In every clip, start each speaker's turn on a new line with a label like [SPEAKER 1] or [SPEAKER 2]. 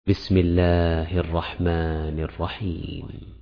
[SPEAKER 1] بسم الله الرحمن الرحيم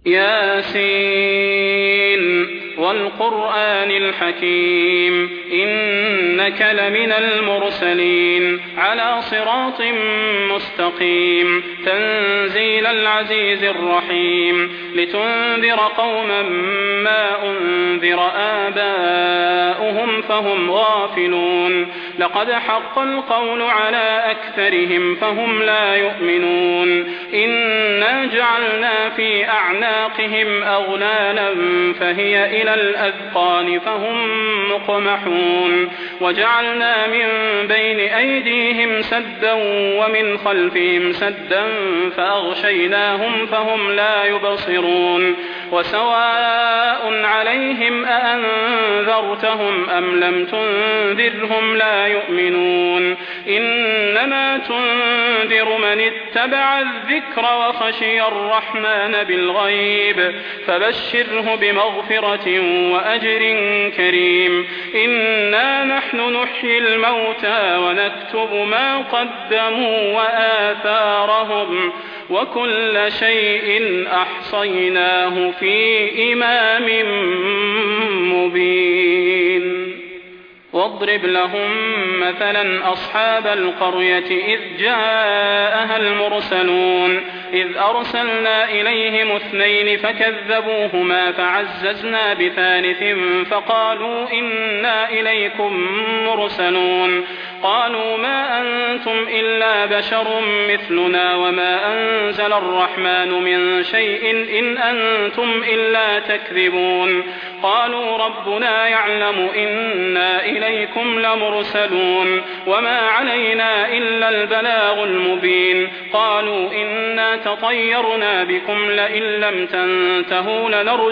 [SPEAKER 2] ياسين والقرآن الحكيم إنك لمن المرسلين على صراط مستقيم تنزيل العزيز الرحيم لتنذر قوما ما أنذر آباؤهم فهم غافلون لقد حق القول على أكثرهم فهم لا يؤمنون إنا جعلنا في أعناقهم أغلالا فهي إلى الأذقان فهم مقمحون وجعلنا من بين أيديهم سدا ومن خلفهم سدا فأغشيناهم فهم لا يبصرون وسواء عليهم أأنذرتهم أم لم تنذرهم لا يؤمنون إنما تنذر من اتبع الذكر وخشي الرحمن بالغيب فبشره بمغفرة وأجر كريم إنا نحن نحيي الموتى ونكتب ما قدموا وآثارهم وكل شيء أحصيناه في إمام مبين واضرب لهم مثلا أصحاب القرية إذ جاءها المرسلون إذ أرسلنا إليهم 2 فكذبوهما فعززنا بثالث فقالوا إنا إليكم مرسلون قالوا ما أنتم إلا بشر مثلنا وما أنزل الرحمن من شيء إن أنتم إلا تكذبون قالوا ربنا يعلم إنا إليكم لمرسلون وما علينا إلا البلاغ المبين قالوا إنا تطيرنا بكم لئن لم تنتهوا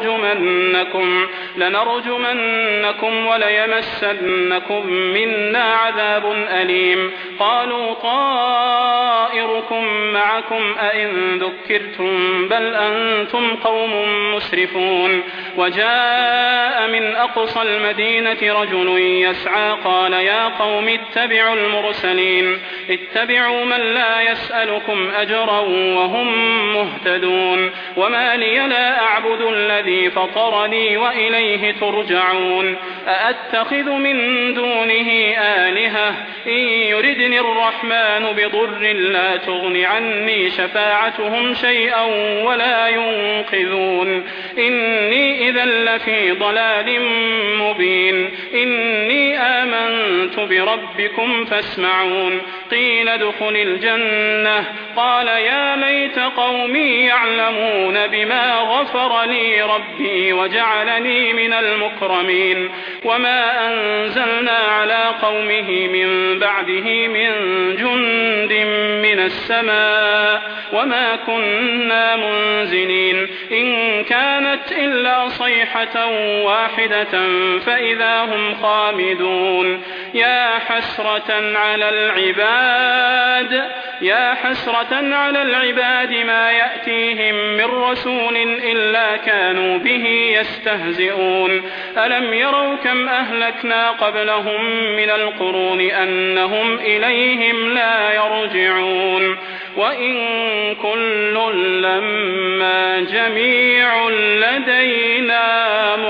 [SPEAKER 2] لنرجمنكم وليمسنكم منا عذاب أليم قالوا طائركم معكم أئن ذكرتم بل أنتم قوم مسرفون وجاء من أقصى المدينة رجل يسعى قال يا قوم اتبعوا المرسلين اتبعوا من لا يسألكم أجرا وهم مهتدون وما لي لا أعبد الذي فطرني وإليه ترجعون أأتخذ من دونه آلهة إن يردني الرحمن بضر لا تغن عني شفاعتهم شيئا ولا ينقذون إني إذا لفي ضلال مبين إني آمنت بربكم فاسمعون قيل ادخل الجنة قال يا ليت قومي يعلمون بما غفر لي ربي وجعلني من المكرمين وما أنزلنا على قومه من بعده من جند من السماء وما كنا منزلين إن كانت إلا صيحة واحدة فإذا هم خامدون يا حسرة على العباد ما يأتيهم من رسول إلا كانوا به يستهزئون ألم يروا كم أهلكنا قبلهم من القرون أنهم إليهم لا يرجعون وإن كل لما جميع لدينا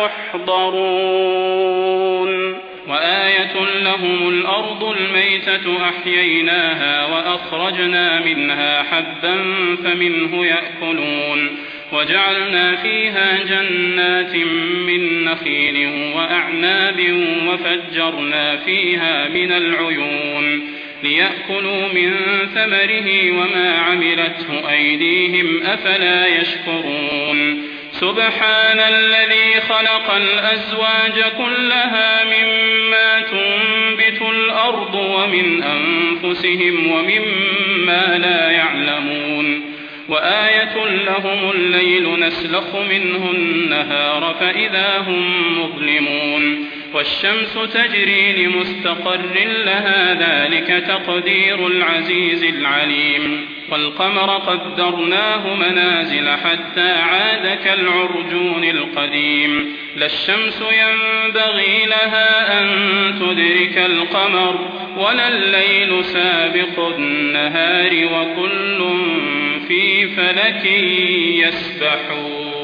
[SPEAKER 2] محضرون وآية لهم الأرض الميتة أحييناها وأخرجنا منها حبا فمنه يأكلون وجعلنا فيها جنات من نخيل وأعناب وفجرنا فيها من العيون ليأكلوا من ثمره وما عملته أيديهم أفلا يشكرون سبحان الذي خلق الأزواج كلها مما تنبت الأرض ومن أنفسهم ومما لا يعلمون وآية لهم الليل نسلخ منه النهار فإذا هم مظلمون والشمس تجري لمستقر لها ذلك تقدير العزيز العليم والقمر قدرناه منازل حتى عاد كالعرجون القديم لا الشمس ينبغي لها أن تدرك القمر ولا الليل سابق النهار وكل في فلك يسبحون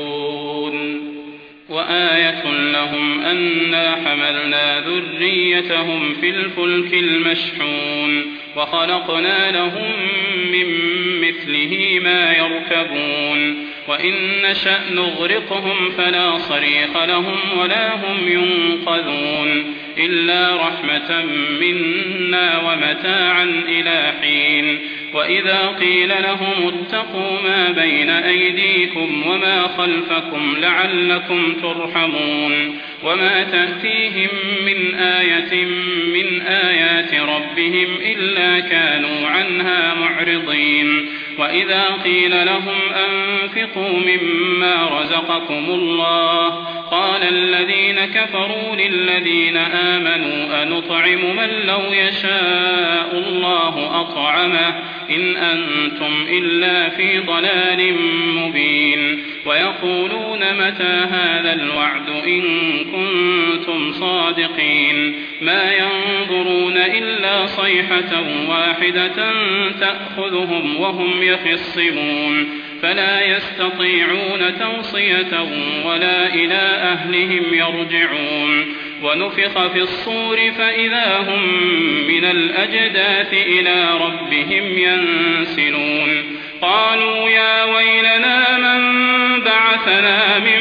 [SPEAKER 2] وآية لهم أنا حملنا ذريتهم في الفلك المشحون وخلقنا لهم من مثله ما يركبون وإن نشأ نغرقهم فلا صريخ لهم ولا هم ينقذون إلا رحمة منا ومتاعا إلى حين وإذا قيل لهم اتقوا ما بين أيديكم وما خلفكم لعلكم ترحمون وما تأتيهم من آية من آيات ربهم إلا كانوا عنها معرضين وإذا قيل لهم أنفقوا مما رزقكم الله قال الذين كفروا للذين آمنوا أنطعم من لو يشاء الله أطعمه إن أنتم إلا في ضلال مبين ويقولون متى هذا الوعد إن كنتم صادقين ما ينظرون إلا صيحة واحدة تأخذهم وهم يخصمون فلا يستطيعون توصية ولا إلى أهلهم يرجعون ونفخ في الصور فإذا هم من الأجداث إلى ربهم ينسلون قالوا يا ويلنا من بعثنا من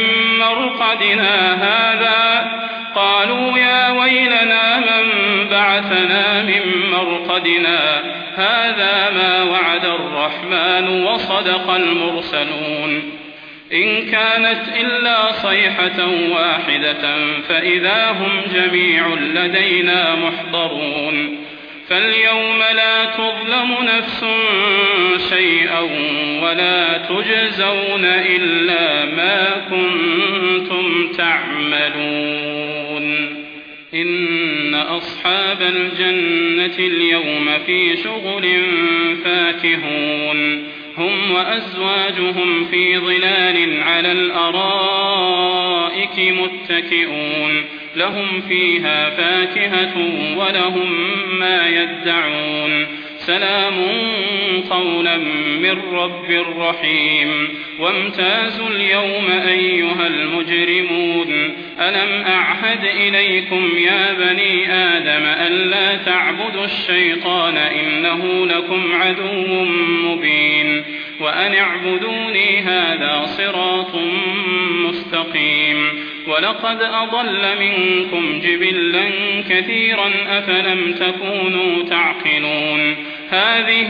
[SPEAKER 2] مرقدنا هذا ما وعد الرحمن وصدق المرسلون إن كانت إلا صيحة واحدة فإذا هم جميع لدينا محضرون فاليوم لا تظلم نفس شيئا ولا تجزون إلا ما كنتم تعملون إن أصحاب الجنة اليوم في شغل فاكهون هم وأزواجهم في ظلال على الأرائك متكئون لهم فيها فاكهة ولهم ما يدعون سلام قولا من رب رحيم وامتازوا اليوم أيها المجرمون ألم أعهد إليكم يا بني آدم ألا تعبدوا الشيطان إنه لكم عدو مبين وأن اعبدوني هذا صراط مستقيم ولقد أضل منكم جبلا كثيرا أفلم تكونوا تعقلون هذه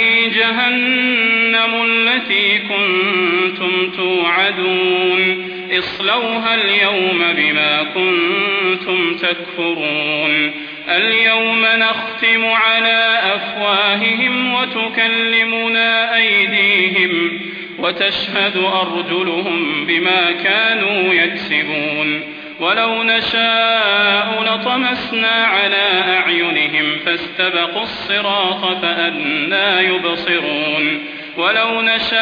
[SPEAKER 2] جهنم التي كنتم توعدون اصلوها اليوم بما كنتم تكفرون اليوم نختم على أفواههم وتكلمنا أيديهم وتشهد أرجلهم بما كانوا يكسبون ولو نشاء لطمسنا على أعينهم فاستبقوا الصراط فأنى يبصرون ولو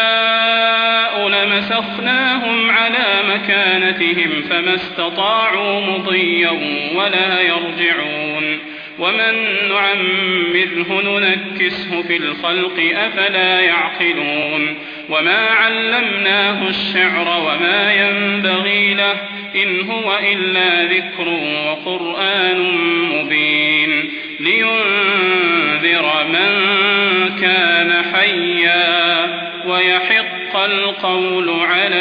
[SPEAKER 2] نشاء لمسخناهم على مكانتهم فما استطاعوا مضيا ولا يرجعون ومن نعمره ننكسه في الخلق أفلا يعقلون وما علمناه الشعر وما ينبغي له إن هو إلا ذكر وقرآن مبين لينذر من كان حيا ويحق القول على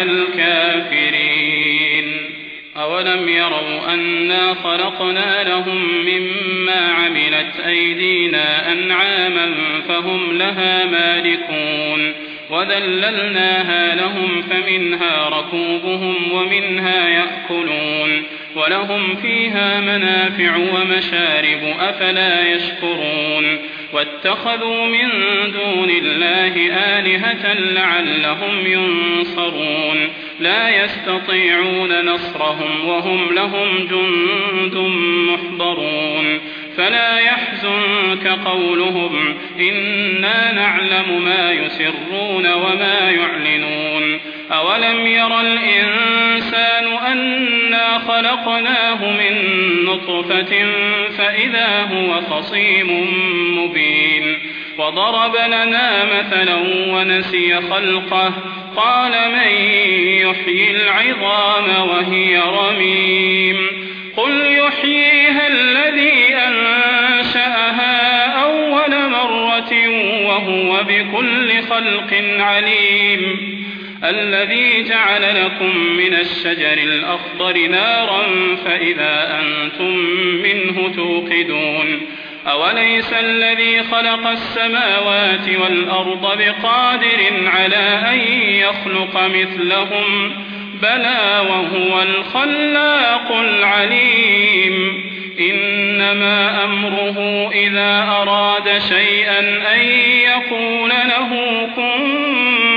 [SPEAKER 2] الكافرين أولم يروا أنا خلقنا لهم مما عملت أيدينا أنعاما فهم لها مالكون وذللناها لهم فمنها ركوبهم ومنها يأكلون ولهم فيها منافع ومشارب أفلا يشكرون واتخذوا من دون الله آلهة لعلهم ينصرون لا يستطيعون نصرهم وهم لهم جند محضرون فلا يحزنك قولهم إنا نعلم ما يسرون وما يعلنون أولم ير الإنسان أنا خلقناه من نطفة فإذا هو خصيم مبين وضرب لنا مثلا ونسي خلقه قال من يحيي العظام وهي رميم قل يحييها الذي أنشأها أول مرة وهو بكل خلق عليم الذي جعل لكم من الشجر الأخضر نارا فإذا أنتم منه توقدون أوليس الذي خلق السماوات والأرض بقادر على أن يخلق مثلهم بلى وهو الخلاق العليم إنما أمره إذا أراد شيئا أن يقول له كن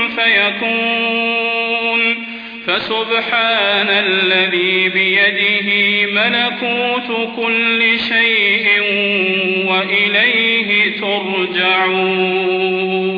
[SPEAKER 2] فيكون فسبحان الذي بيده ملكوت كل شيء وإليه ترجعون